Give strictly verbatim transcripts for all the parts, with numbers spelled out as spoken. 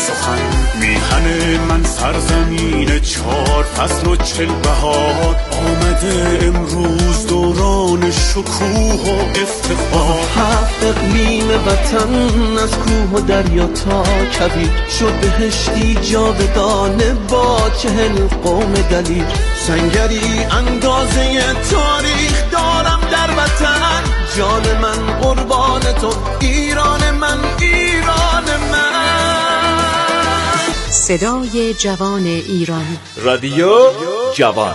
سخن. میهن من سرزمین چار فصل و چل بهار، آمده امروز دوران شکوه و افتخار. هفت اقلیم وطن از کوه و دریا تا کویر، شد بهشتی جاودانه با چهل قوم دلیر. سنگری اندازه تاریخ دارم در وطن، جان من قربان تو، ایران من، ایران من. صدای جوان ایران، رادیو جوان.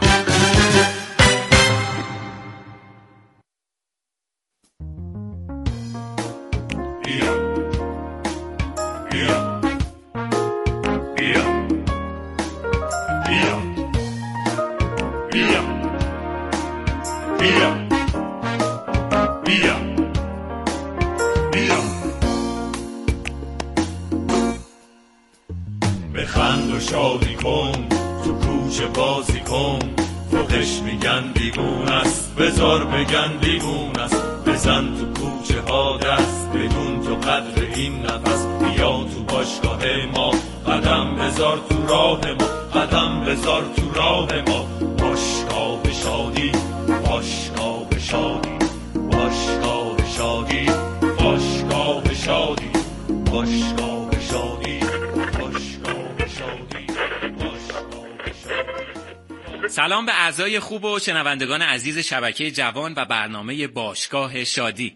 بخند و شادی کن، تو کوچه بازی کن. فوقش میگن دیوون است، بذار بگن دیوون است. بزن تو کوچه ها دست، بدون تو قدر این نفس. بیا تو باشگاه ما، قدم بذار تو راه ما، قدم بذار تو راه ما. باشگاه شادی، باشگاه شادی، باشگاه شادی، باشگاه شادی، باشگاه شادی. سلام به اعضای خوب و شنوندگان عزیز شبکه جوان و برنامه باشگاه شادی.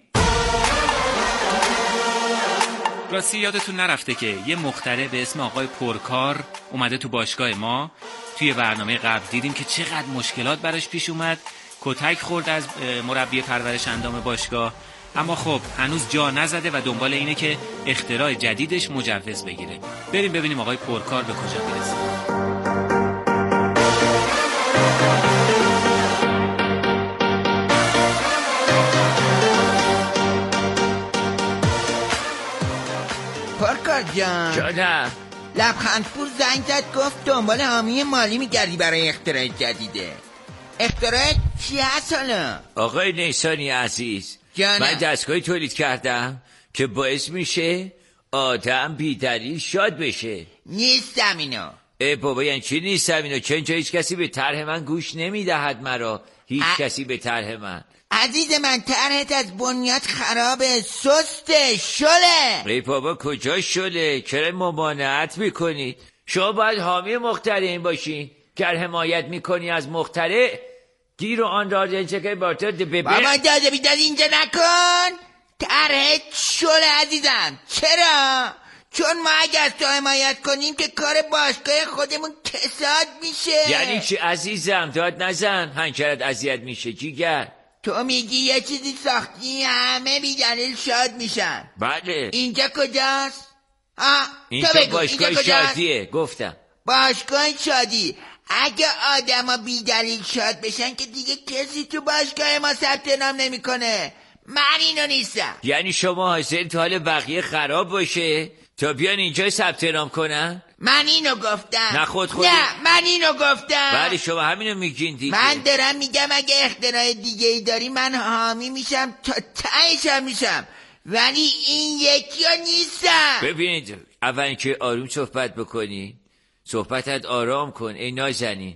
راستی یادتون نرفته که یه مخترع به اسم آقای پرکار اومده تو باشگاه ما. توی برنامه قبل دیدیم که چقدر مشکلات براش پیش اومد، کتک خورد از مربی پرورش اندام باشگاه، اما خب هنوز جا نزده و دنبال اینه که اختراع جدیدش مجوز بگیره. بریم ببینیم آقای پرکار به کجا میرسه. پرکار جان جانم. لبخندپور زنگ زد گفت دنبال حامی مالی میگردی برای اختراع جدیده. اختراع چی هست حالا؟ آقای نیسانی عزیز، جانم. من دستگاهی تولید کردم که باعث میشه آدم بی‌دلیل شاد بشه. نیستم اینو. ای بابا یعنی چی نیستم اینو؟ چون هیچ کسی به طرح من گوش نمیدهد مرا. هیچ ا... کسی به طرح من. عزیز من طرحت از بنیاد خرابه، سسته، شله. ای بابا کجا شله؟ چرا ممانعت میکنید؟ شما باید حامی مخترعین باشین که حمایت میکنی از مخترع. گیر و آن را جنچه بارتر ببین. بابا داده بیداد اینجا نکن. طرحت شله عزیزم. چرا؟ چون ما اگه از تو حمایت کنیم که کار باشگاه خودمون کساد میشه. یعنی چی عزیزم؟ داد نزن، هنچرت اذیت میشه جیگر. تو میگی یه چیزی ساختی همه بی دلیل شاد میشن. بله. اینجا کجاست؟ ها اینجا تو بگو. باشگاه اینجا شادیه. گفتم باشگاه شادی. اگه آدم ها بی دلیل شاد بشن که دیگه کسی تو باشگاه ما ثبت نام نمیکنه. من اینو نیستم. یعنی شما حاضر تو حال بقیه خراب باشه تا بیان اینجا ثبت نام کنن؟ من اینو گفتم. نه خود خود. نه من اینو گفتم. بله شما همینو میگین دیگه. من دارم میگم اگه اختراع دیگه ای داری من حامی میشم تا تهش میشم، ولی این یکی ها نیستم. ببینید اول که آروم صحبت بکنی، صحبتت آرام کن ای نازنین.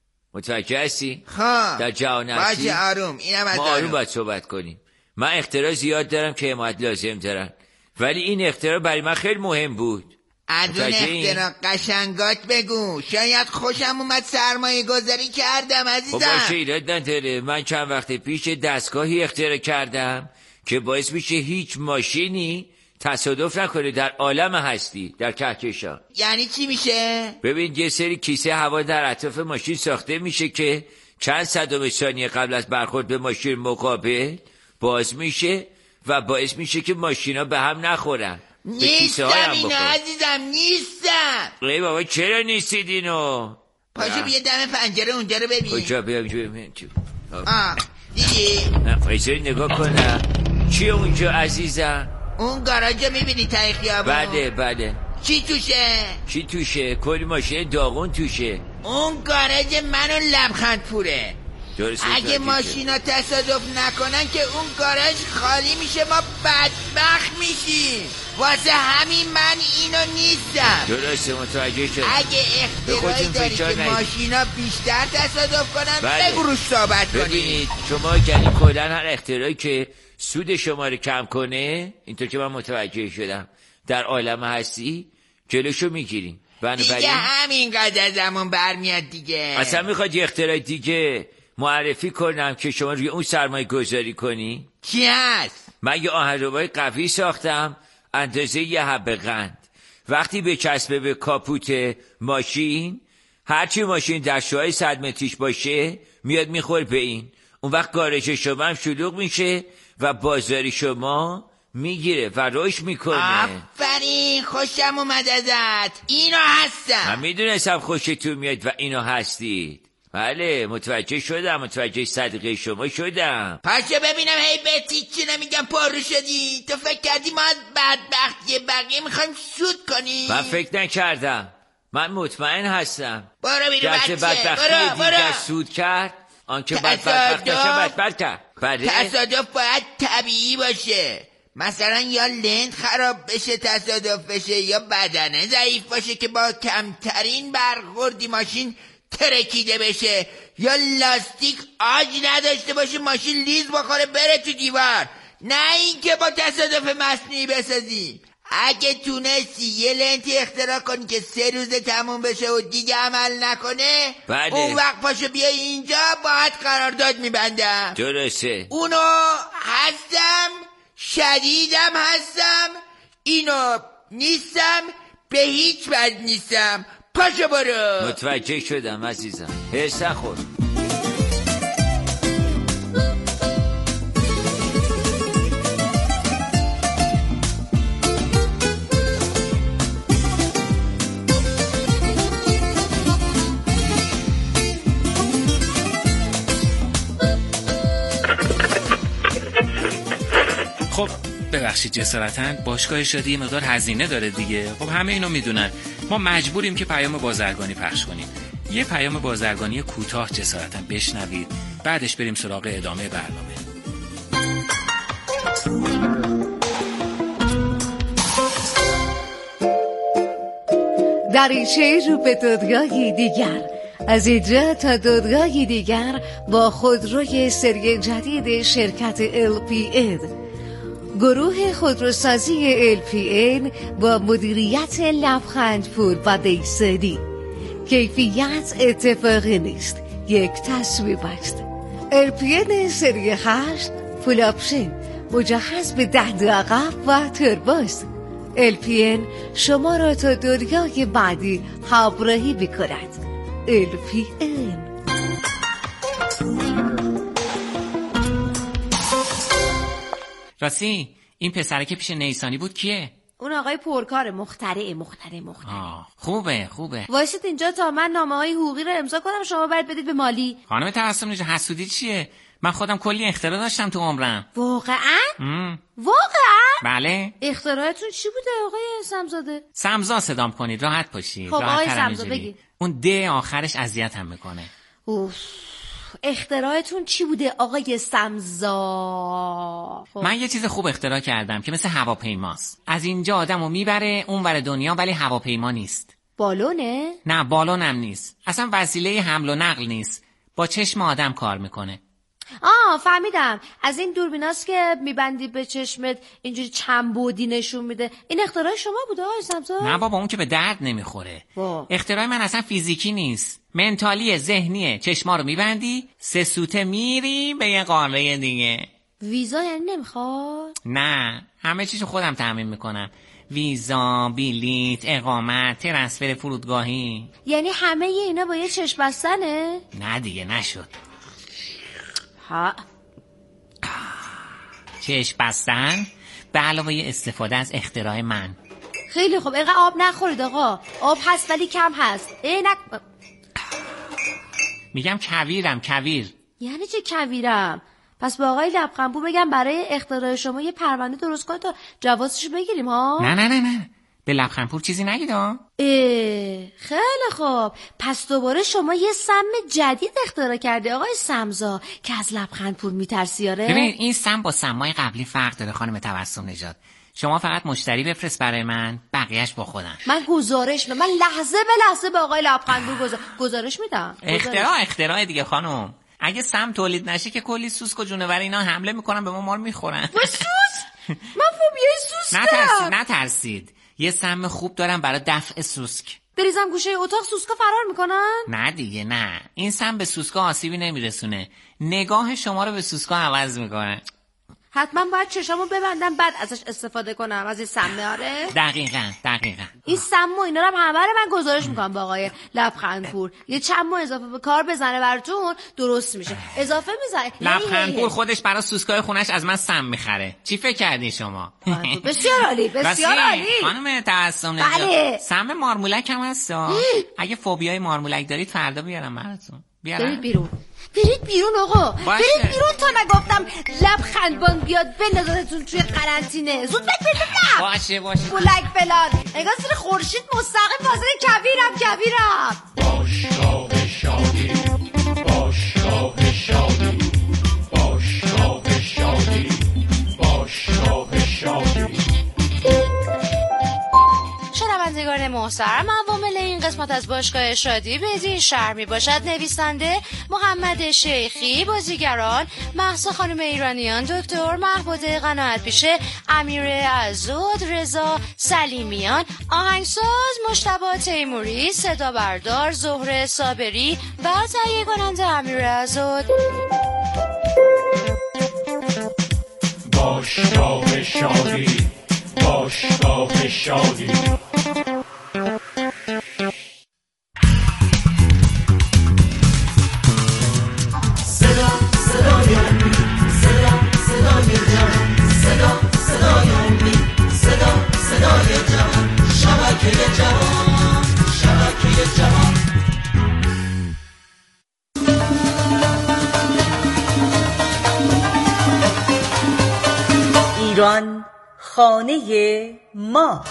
متوجه هستی؟ خب در جهان هستی؟ باشه آروم. اینم از ما آروم باید صحبت کنیم. من اختراع زیاد دارم که حمایت لازم دارن، ولی این اختراع برای من خیلی مهم بود. از اون اختراع قشنگات بگو. شاید خوشم اومد سرمایه گذاری کردم عزیزم. باشه ایراد نداره. من چند وقت پیش دستگاهی اختراع کردم که باعث میشه هیچ ماشینی تصادف نکنه در عالم هستی، در کهکشان. یعنی چی میشه؟ ببین یه سری کیسه هوا در اطراف ماشین ساخته میشه که چند صدم ثانیه قبل از برخورد به ماشین مقابل باز میشه و باعث میشه که ماشینا به هم نخورن. نیستم اینو عزیزم، نیستم. ای بابا چرا نیستید اینو؟ پاشو بیا دم پنجره اونجا رو ببین. کجا بیام ببین؟ آه دیدی؟ نه فایسه نگاه کنم. چی اونجا عزیزم؟ اون گاراژو میبینی تای خیابون؟ بله بله. چی توشه؟ چی توشه؟ کلی ماشین داغون توشه. اون گاراژ من و لبخندپوره. اگه ماشینا تصادف نکنن که اون گاراژ خالی میشه، ما بدبخت میشیم. واسه همین من اینو نیستم. درسته، متوجه شد. اگه اختراعی داری که ماشینا بیشتر تصادف کنن بگو روش صحبت کنی. ببینید شما یعنی کلن هر اختراعی که سود شما رو کم کنه، اینطور که من متوجه شدم در عالم هستی جلوشو میگیریم. دیگه همینقدر ازمون برمیاد دیگه. اصلا میخواد یه اختراع دیگه معرفی کنم که شما روی اون سرمایه گذاری کنی؟ کی هست؟ من یه آهنربای قوی ساختم اندازه یه حبه قند. وقتی بچسبه به کاپوت ماشین، هرچی ماشین در شوهای صد متریش باشه میاد میخور به این. اون وقت گاراژ شما هم شلوغ میشه و بازاری شما میگیره و رشد میکنه. آفرین، خوشم اومد ازت. اینو هستم. من میدونستم خوشتون میاد و اینو هستید. بله متوجه شدم، متوجه صدقه شما شدم. پاشه ببینم هی بهتی چی نمیگم پررو شدی. تو فکر کردی ما بدبختی بقیه میخوایم سود کنی؟ من فکر نکردم، من مطمئن هستم. برو بیرو بچه، بدبختی دیگر سود کرد آنکه بدبخت نشه بدبخت کرد. بله تصادف باید طبیعی باشه. مثلا یا لند خراب بشه تصادف بشه، یا بدنه ضعیف باشه که با کمترین برخوردی ماشین ترکیده بشه، یا لاستیک آج نداشته باشه ماشین لیز بخوره بره تو دیوار. نه اینکه با تصادف مصنوعی بسازی. اگه تونستی یه لنتی اختراع کنی که سه روزه تموم بشه و دیگه عمل نکنه، بله. اون وقت پاشو بیای اینجا باهات قرارداد میبندم. درسته، اونو هستم، شدیدم هستم، اینو نیستم، به هیچ وجه نیستم. پاشو برو. متوجه شدم عزیزم. حس نخور. خب ببخشید جسارتاً، باشگاه شادی یه مقدار هزینه داره دیگه. خب همه اینو میدونن. ما مجبوریم که پیام بازرگانی پخش کنیم. یه پیام بازرگانی کوتاه جسارتاً بشنوید، بعدش بریم سراغ ادامه برنامه. دریچه رو به دنیای دیگر، از اینجا تا دنیای دیگر با خودروی سری جدید شرکت ال پی ان. گروه خودروسازی ال پی ان با مدیریت لبخندپور و دیسدی. کیفیت اتفاقی نیست، یک تصمیم است. ال پی ان سری هشت فول آپشن، مجهز به ده عقب و تربوست. ال پی ان شما را تا دنیای بعدی همراهی می‌کند. ال پی ان. راستی این پسره که پیش نیسانی بود کیه؟ اون آقای پرکار مخترع مخترع مخترع. آه خوبه خوبه. وایسید اینجا تا من نامه‌های حقوقی رو امضا کنم، شما باید بدید به مالی. خانم تبسم نجا حسودی چیه؟ من خودم کلی اختراع داشتم تو عمرم. واقعا؟ ام. واقعا؟ بله. اختراعتون چی بوده آقای سمزاده؟ سمزا صدام کنید، راحت باشید. خب آقای سمزا بگید. اون د آخرش اذیت هم میکنه. اوف. اختراعتون چی بوده آقای سمزا؟ من یه چیز خوب اختراع کردم که مثل هواپیماست. از اینجا آدمو میبره اونور دنیا، ولی هواپیما نیست. بالونه؟ نه بالون هم نیست. اصلا وسیله حمل و نقل نیست. با چشم آدم کار میکنه. آه فهمیدم، از این دوربیناست که میبندی به چشمت اینجوری چند بعدی نشون میده. این اختراع شما بوده آقای سمزا؟ نه بابا، اون که به درد نمیخوره. اختراع من اصلا فیزیکی نیست، منتالیه، ذهنیه. چشما رو میبندی، سه سوته میری به یه قاره دیگه. ویزا یعنی نمیخواد؟ نه، همه چیشو خودم تامین میکنم. ویزا، بلیط، اقامت، ترنسفر فرودگاهی. یعنی همه اینا با یه چشم بستنه؟ نه دیگه نشد. ها. چشم بستن به علاوه استفاده از اختراع من. خیلی خوب، اینقدر آب نخورید آقا. آب هست ولی کم هست. ای نک... میگم کویرم، کویر. یعنی چه کویرم؟ پس با آقای لبخندپور بگم برای اختراع شما یه پرونده درست کنه تا جوازشو بگیریم ها؟ نه نه نه نه، به لبخندپور چیزی نگید ها؟ خیلی خوب، پس دوباره شما یه سم جدید اختراع کرده آقای سمزا که از لبخندپور میترسی؟ آره ببینید این سم با سمای قبلی فرق داره خانم تبسم نژاد. شما فقط مشتری بفرست برای من، بقیهش با خودم. من گزارش میدم، من لحظه به لحظه به آقای لبخندپور گزار... گزارش میدم. اختراع اختراع دیگه خانم. اگه سم تولید نشه که کلی سوسک و جونور اینا حمله میکنن به ما، ما رو میخورن. با سوسک؟ من فوبیای سوسک دارم. نترسید نترسید یه سم خوب دارم برای دفع سوسک. بریزم گوشه اتاق سوسکا فرار میکنن؟ نه دیگه نه، این سم به سوسکا آسیبی نمیرسونه، نگاه شما رو به سوسکا عوض میکنه. حتما باید چشامو ببندم بعد ازش استفاده کنم از این سمه؟ آره دقیقاً دقیقاً این سم و اینا رو هم همه رو من گزارش میکنم با آقای لبخندپور. یه چند ماه اضافه به کار بزنه براتون درست میشه. اضافه میزنه. لبخندپور خودش برای سوسکای خونش از من سم میخره. چی فکر کردین شما؟ بسیار عالی بسیار عالی. خانم تبسم نژاد بله. سم مارمولک هم هست. اگه فوبیای مارمولک دارید فردا بیارم براتون. برید بیرون برید بیرون آقا باشه. برید بیرون تا نگفتم لبخندبان بیاد بندازتون توی قرنطینه. زود برید برید برید باشه باشه بلک فلان انگار زیر خورشید مستقیم فاصله کبیرم کبیرم. باشگاه شادی باشگاه شادی باشگاه شادی باشگاه شادی. شنوندگان محترم، عوامل این قسمت از باشگاه شادی بدین شهر می باشد: نویسنده محمد شیخی، بازیگران مهسا خانم ایرانیان، دکتر محبوده قناعت پیشه، امیر عزود، رضا سلیمیان، آهنگساز مجتبی تیموری، صدا بردار زهره صابری و تهیه کننده امیر عزود. باشگاه شادی باشگاه شادی. صدا صدای امید، صدا صدای جهان، صدا صدای امید، صدا صدای جهان، شبکه جهان، شبکه جهان. ایران خانه ما.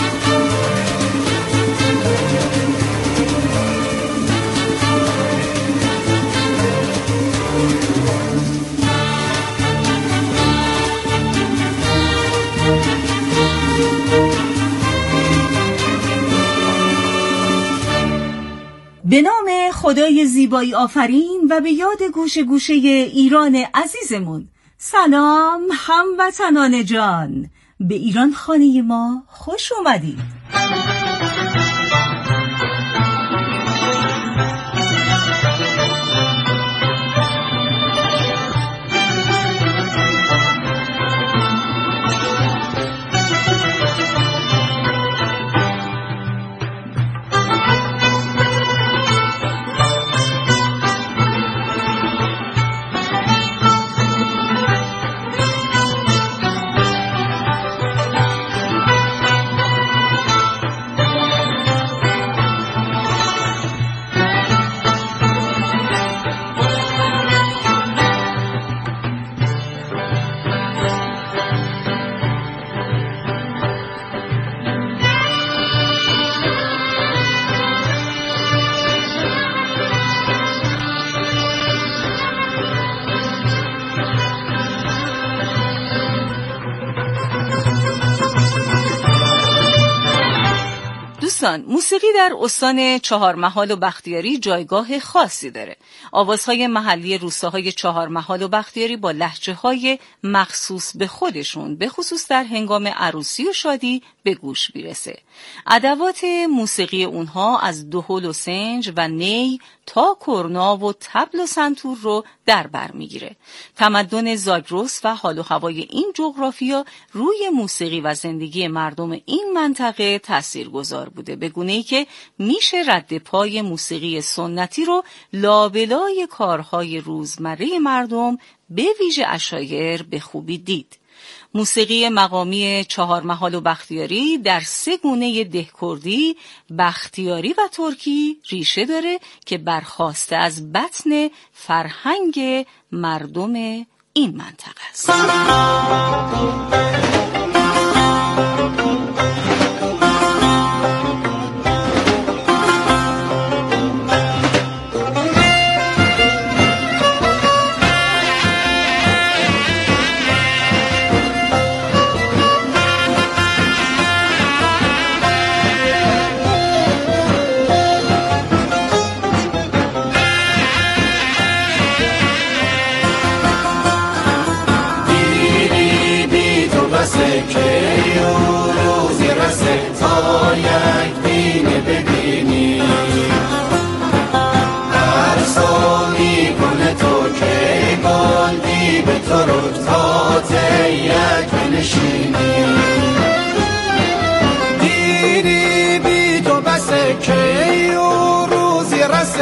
به نام خدای زیبایی آفرین و به یاد گوشه گوشه ایران عزیزمون. سلام هموطنان جان، به ایران خانه ما خوش اومدید. موسیقی در استان چهارمحال و بختیاری جایگاه خاصی داره. آوازهای محلی روستاهای چهارمحال و بختیاری با لهجه‌های مخصوص به خودشون به خصوص در هنگام عروسی و شادی به گوش میرسه. ادوات موسیقی اونها از دهل و سنج و نی تا کرنا و طبل و سنتور رو در بر میگیره. تمدن زاگرس و حال و هوای این جغرافیا روی موسیقی و زندگی مردم این منطقه تاثیرگذار بوده، به گونه‌ای که میشه رد پای موسیقی سنتی رو لابلای کارهای روزمره مردم به ویژه عشایر به خوبی دید. موسیقی مقامی چهارمحال و بختیاری در سه گونه دهکردی، بختیاری و ترکی ریشه داره که برخواسته از بطن فرهنگ مردم این منطقه است.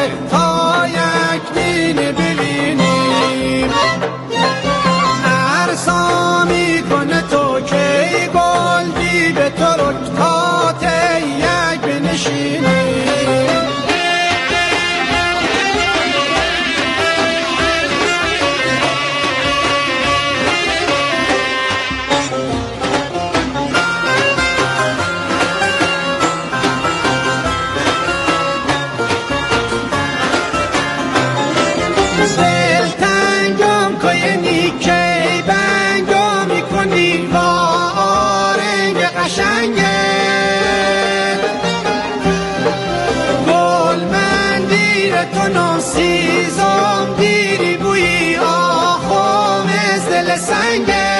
رسه تا یک دین ببینیم ارسا میکنه تو که گل بی به تو رو تا یک بنشینیم سیزم دیری بوی آخوم از دل سنگه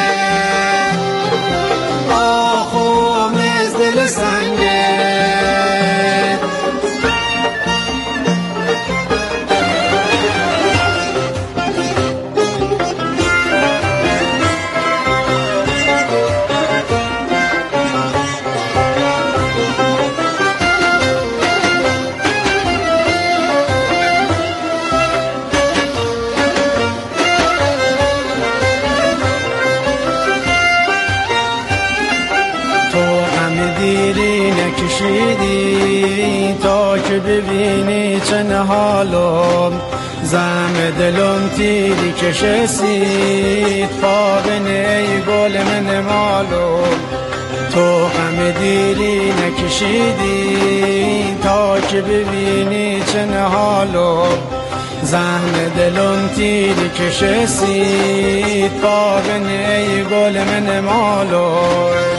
آخوم از دل سنگه تا که ببینی چه حالم زم دلم تیری کشید پابن ای گل من مالم تو غم دیری نکشیدی تا که ببینی چه حالم زم دلم تیری کشید پابن ای گل من مالم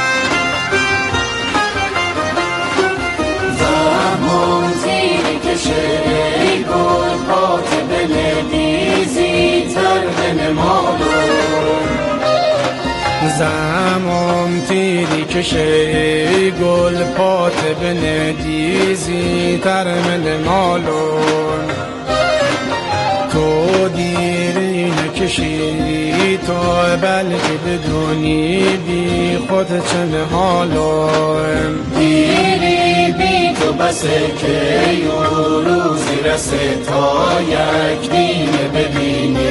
ای گل پات بلدیزی تر من مالون زمان تیری کشه گل پات بلدیزی تر من مالون تو دیری نکشی تو بلکه بدونی بی خود چه حالون دیری بی تو بسه که یو روزی رسه تا یک دین ببینی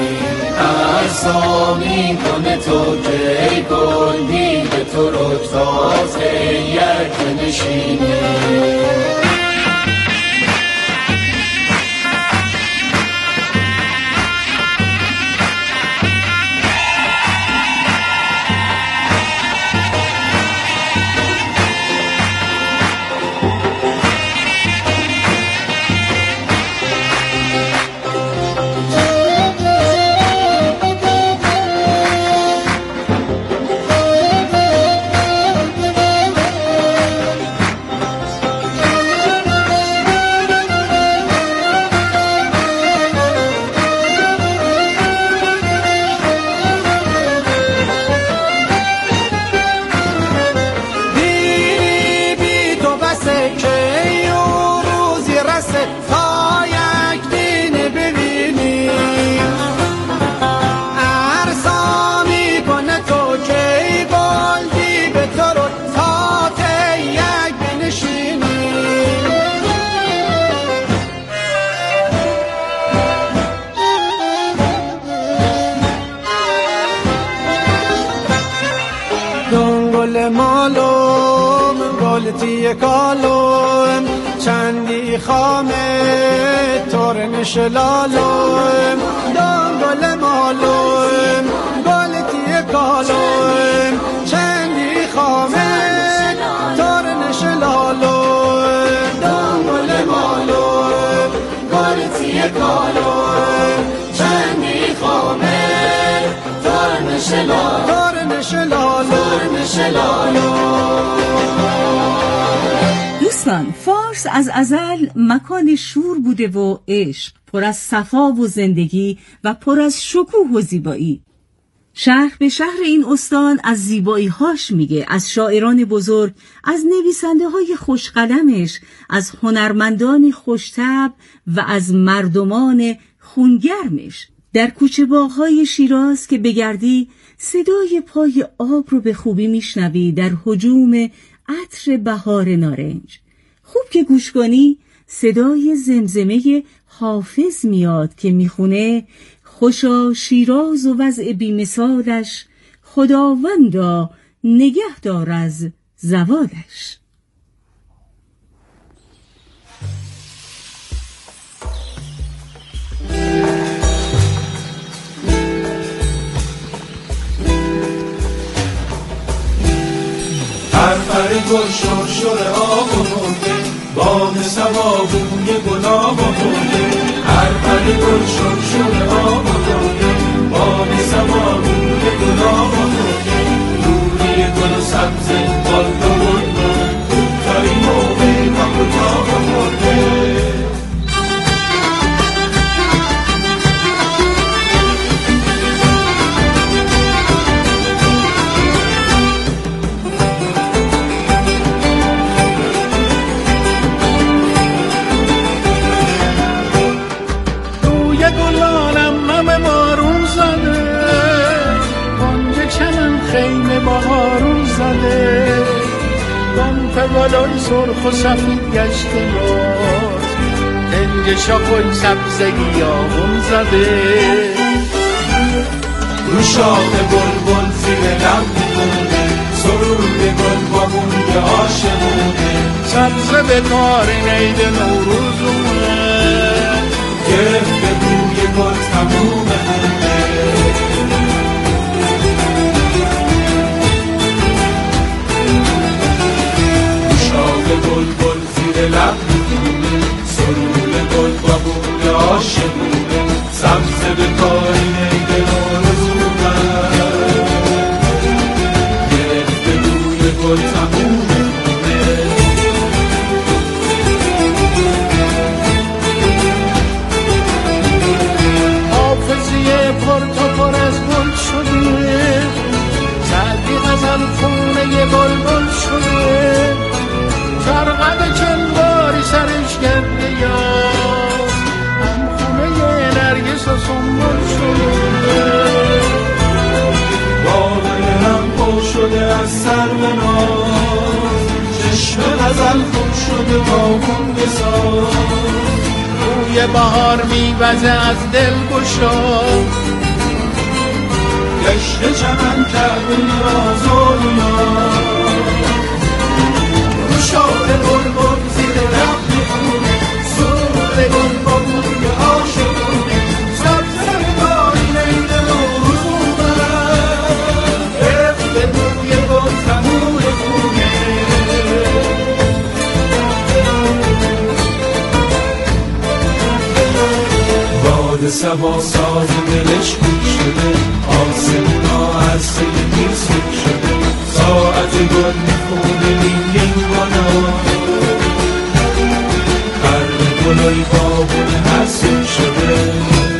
ارسا می کنه تو که گل بی به تو رو تازه یک نشینی گلتی کالوم چندی خامه تورن شلالوم دنگل مالوم گلتی کالوم چندی خامه تورن شلالوم دنگل مالوم گلتی کالوم چندی خامه تورن شلالوم تورن شلالوم شلالوم. دوستان، فارس از ازل مکان شور بوده و عشق، پر از صفا و زندگی و پر از شکوه و زیبایی. شهر به شهر این استان از زیبایی هاش میگه، از شاعران بزرگ، از نویسنده های خوشقلمش، از هنرمندان خوشطبع و از مردمان خونگرمش. در کوچه باغ‌های شیراز که بگردی صدای پای آب رو به خوبی میشنوی در هجوم عطر بهار نارنج. خوب که گوش کنی صدای زمزمه حافظ میاد که میخونه خوشا شیراز و وضع بیمثالش، خداوندا نگه دار از زوالش. هر پر گل شرشر آب و مرده، باد سوابوی گلاب آورده. هر پر گل شرشر آب و مرده، باد سوابوی گلاب آورده. روی گل و سبز باد و گل، کوتاهی موقع کام و تاب آورده. گلای سرخ و سفید گشته باز، دنج شاخوی سبزگی آغم زده. رو شاخ بلبل زیر لب می‌مونه، سرود گل با بوی عاشقونه. سبزه به کار عید نوروز اومد، گرفته بوی گل تمومه. گل گل زیر لب می‌خونه، سرود گل با بوی عاشقونه. سبزه به کاری عید نوروز اومد، گرفته بوی گل تمومه. حافظیه پر تو پر از گل شده، سعدی غزل خونه بلبل شده. فرقد چنباری سرش گرده یاد، هم خونه نرگس و سنبل شده. باغی هم پر شده از سر و ناز، چشم غزل خود شده با خون بساز. روی بهار میوزه از دل گشا، گشت چمن کرده راز و نیاز. شاخ بلبل زیر لب می‌خونه، سرود گل با بوی عاشقونه. سبزه به کاری عید نوروز اومد، گرفته بوی گل تموم خونه. باد صبا ساز دلش گوش شده، آسمونا عرصه میزون شده. ساعت گل میخونه لینگین گلا، قرب گلای بابون حسون شده.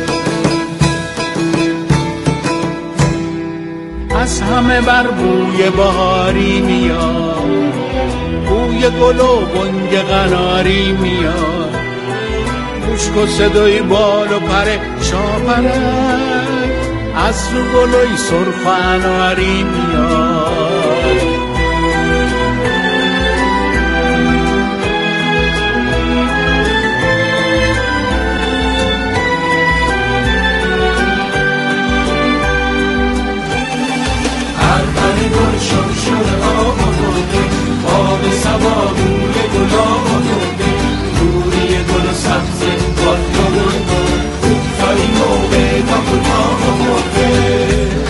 از همه بر بوی بهاری میاد، بوی گل و بنگ قناری میاد. مشک و صدای بال و پر شاپرک، از رو گلای سرخ و اناری میاد. هر پر گل شرشر آب آورده، آب سبا بوی گلاب آورده. روی گل و سبز باد و گل، کوتاهی موقع کام و تاب آورده.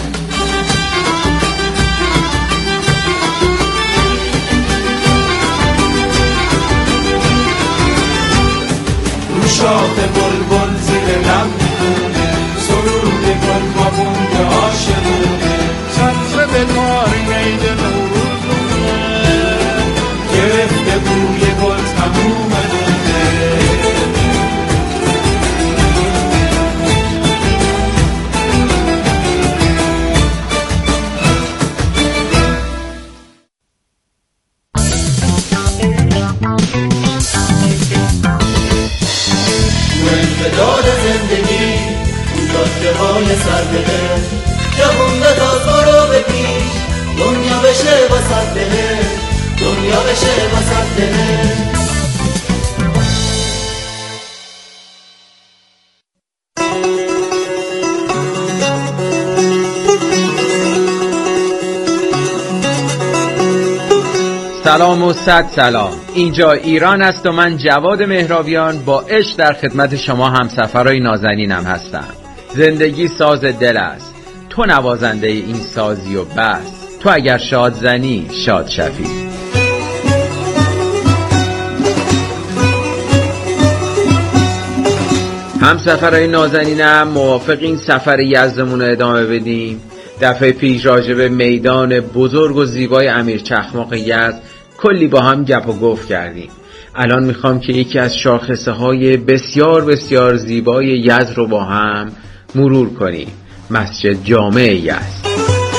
رو شاخ بلبل زیر لب می‌خونه، سرود گل با بوی عاشقونه. سبزه به کاری عید نوروز اومد، گرفته بوی گل تمومه. امتداد زندگی اون جاده های سرده، جوون به تاز برو به پیش، دنیا بشه واسد بهه، دنیا بشه واسد بهه. سلام و صد سلام. اینجا ایران است و من جواد مهراویان با عشق در خدمت شما همسفرهای نازنینم هستم. زندگی ساز دل است، تو نوازنده این سازی و بس، تو اگر شاد زنی شاد شوی. همسفرهای نازنینم، موافق این سفر یزدمون رو ادامه بدیم؟ دفعه پیش راجع به میدان بزرگ و زیبای امیر چخماق یزد کلی با هم گپ و گفت کردیم. الان میخوام که یکی از شاخصه های بسیار بسیار زیبای یزد رو با هم مرور کنیم. مسجد جامع یزد.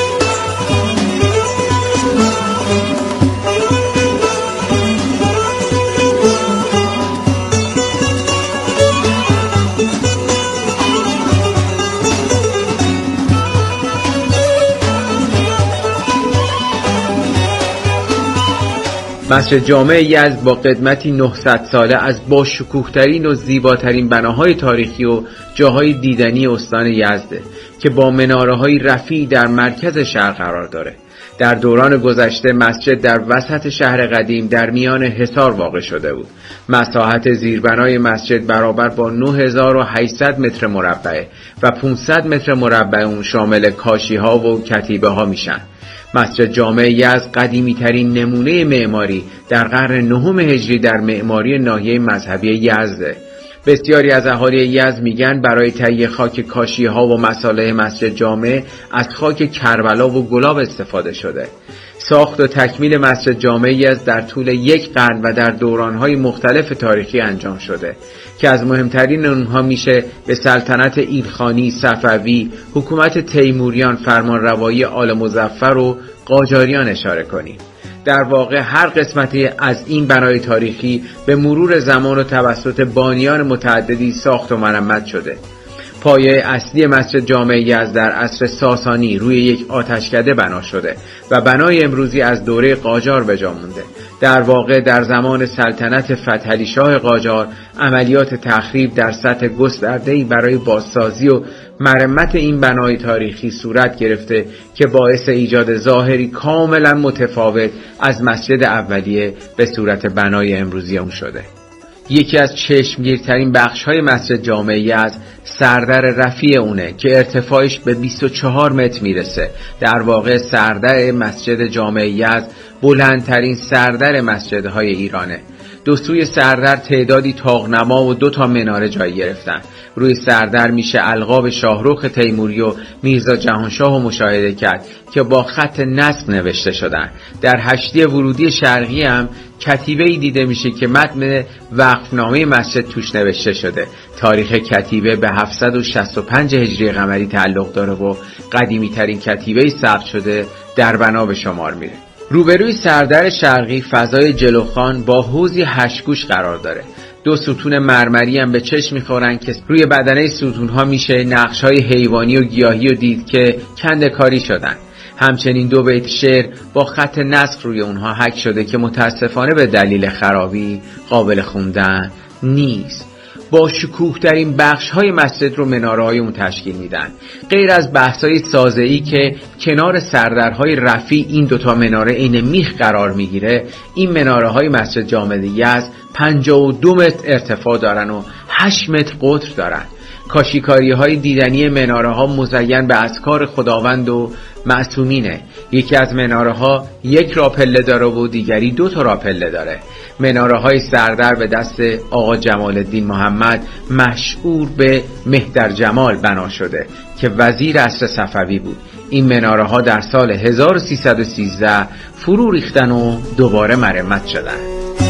مسجد جامع یزد با قدمتی نهصد ساله از با شکوه‌ترین و زیباترین بناهای تاریخی و جاهای دیدنی استان یزده که با مناره‌های رفیع در مرکز شهر قرار داره. در دوران گذشته مسجد در وسط شهر قدیم در میان حصار واقع شده بود. مساحت زیربنای مسجد برابر با نه هزار و هشتصد متر مربع و پانصد متر مربع اون شامل کاشی‌ها و کتیبه‌ها میشن. مسجد جامع یزد قدیمی ترین نمونه معماری در قرن نهم هجری در معماری ناحیه مذهبی یزده. بسیاری از اهالی یزد میگن برای تهیه خاک کاشی‌ها و مصالح مسجد جامع از خاک کربلا و گلاب استفاده شده. ساخت و تکمیل مسجد جامع یزد در طول یک قرن و در دوران‌های مختلف تاریخی انجام شده که از مهمترین اونها میشه به سلطنت ایلخانی، صفوی، حکومت تیموریان، فرمانروایی آل مظفر و قاجاریان اشاره کنیم. در واقع هر قسمتی از این بنای تاریخی به مرور زمان و توسط بانیان متعددی ساخت و مرمت شده. پایه اصلی مسجد جامع یزد در عصر ساسانی روی یک آتشکده بنا شده و بنای امروزی از دوره قاجار به جا مونده. در واقع در زمان سلطنت فتحعلی شاه قاجار عملیات تخریب در سطح گسترده‌ای برای بازسازی و مرمت این بنای تاریخی صورت گرفته که باعث ایجاد ظاهری کاملا متفاوت از مسجد اولیه به صورت بنای امروزی اون شده. یکی از چشمگیرترین بخش‌های مسجد جامع یزد سردر رفیع اونه که ارتفاعش به بیست و چهار متر میرسه. در واقع سردر مسجد جامع یزد بلندترین سردر مسجدهای ایرانه. دو سوی سردر تعدادی طاق‌نما و دو تا مناره جای گرفتن. روی سردر میشه القاب شاهرخ تیموری و میرزا جهانشاه رو مشاهده کرد که با خط نسق نوشته شدن. در هشتی ورودی شرقی هم کتیبه‌ای دیده میشه که متن وقفنامه مسجد توش نوشته شده. تاریخ کتیبه به هفتصد و شصت و پنج هجری قمری تعلق داره و قدیمی ترین کتیبه‌ای ثبت شده در بنا به شمار میره. روبروی سردر شرقی فضای جلوخان با حوضی هشتگوش قرار داره. دو ستون مرمری هم به چشم میخورن که روی بدنه ستونها میشه نقش‌های حیوانی و گیاهی رو دید که کنده‌کاری شدن. همچنین دو بیت شعر با خط نسق روی اونها حک شده که متاسفانه به دلیل خرابی قابل خوندن نیست. با شکوه ترین بخش های مسجد رو مناره های اون تشکیل میدن. غیر از بحث های سازه‌ای که کنار سردرهای رفیع این دوتا مناره عین میخ قرار میگیره، این مناره های مسجد جامع یزد پنجاه و دو متر ارتفاع دارن و هشت متر قطر دارن. کاشیکاری های دیدنی مناره ها مزین به اذکار خداوند و معصومینه. یکی از مناره ها یک راپله داره و دیگری دو تا راپله داره. مناره های سردر به دست آقا جمال الدین محمد مشهور به مهتر جمال بنا شده که وزیر عصر صفوی بود. این مناره ها در سال هزار و سیصد و سیزده فرو ریختن و دوباره مرمت شدن.